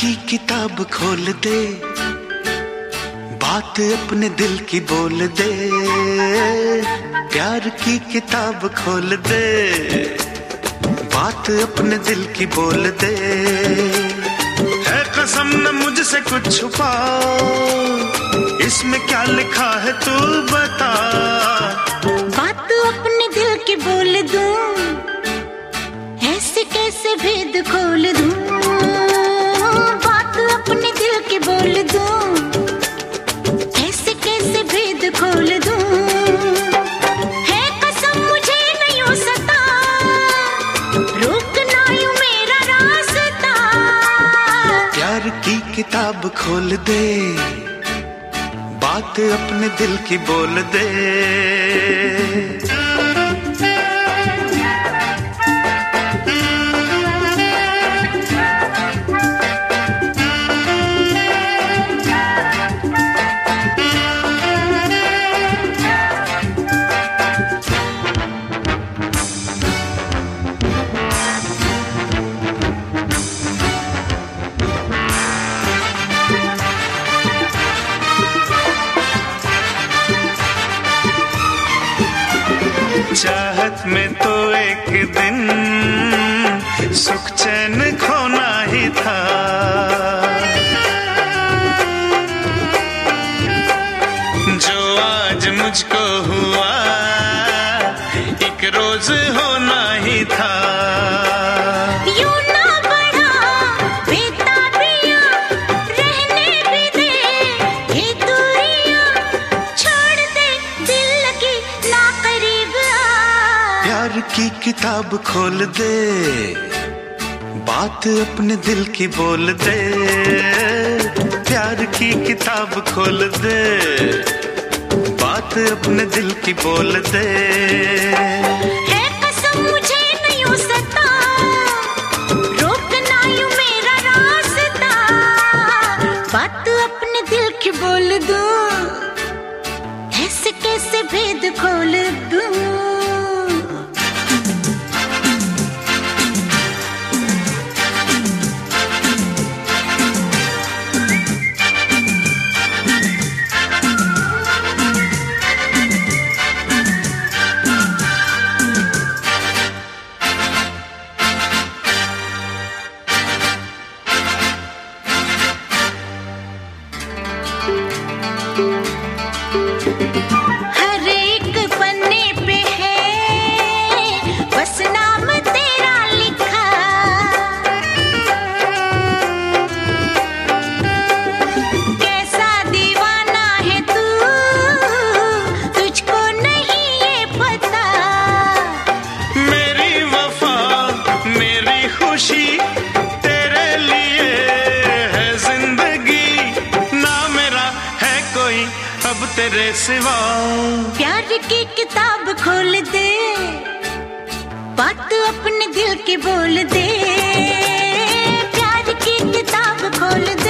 की किताब खोल दे, बात अपने दिल की बोल दे। प्यार की किताब खोल दे, बात अपने दिल की बोल दे। है कसम न मुझसे कुछ छुपा, इसमें क्या लिखा है तू बता। बात अपने दिल की बोल दूं, ऐसे कैसे भेद खोल दूं। बात अपने दिल की बोल दूं, ऐसे कैसे भेद खोल दूं। है कसम मुझे नहीं हो सकता, रोकना यूं मेरा रास्ता। प्यार की किताब खोल दे, बात अपने दिल की बोल दे। चाहत में तो एक दिन सुख चैन खोना ही था। जो आज मुझको हुआ एक रोज होना ही था। यूं ना बढ़ा बेताबियां, रहने भी दे ये दूरियां। छोड़ दे दिल लगी ना करीब आ। प्यार की किताब खोल दे, बात अपने दिल की बोल दे। प्यार की किताब खोल दे, बात अपने दिल की बोल दे। है कसम मुझे नहीं हो सकता, रोकना यूं मेरा रास्ता। बात अपने दिल की बोल दूं, ऐसे कैसे भेद खोल दूं। हर एक पन्ने पे है बस नाम तेरा लिखा। कैसा दीवाना है तू, तुझको नहीं ये पता। मेरी वफा मेरी खुशी तेरे लिए है जिंदगी, ना मेरा है कोई अब तेरे सिवा। प्यार की किताब खोल दे, बात अपने दिल की बोल दे। प्यार की किताब खोल दे।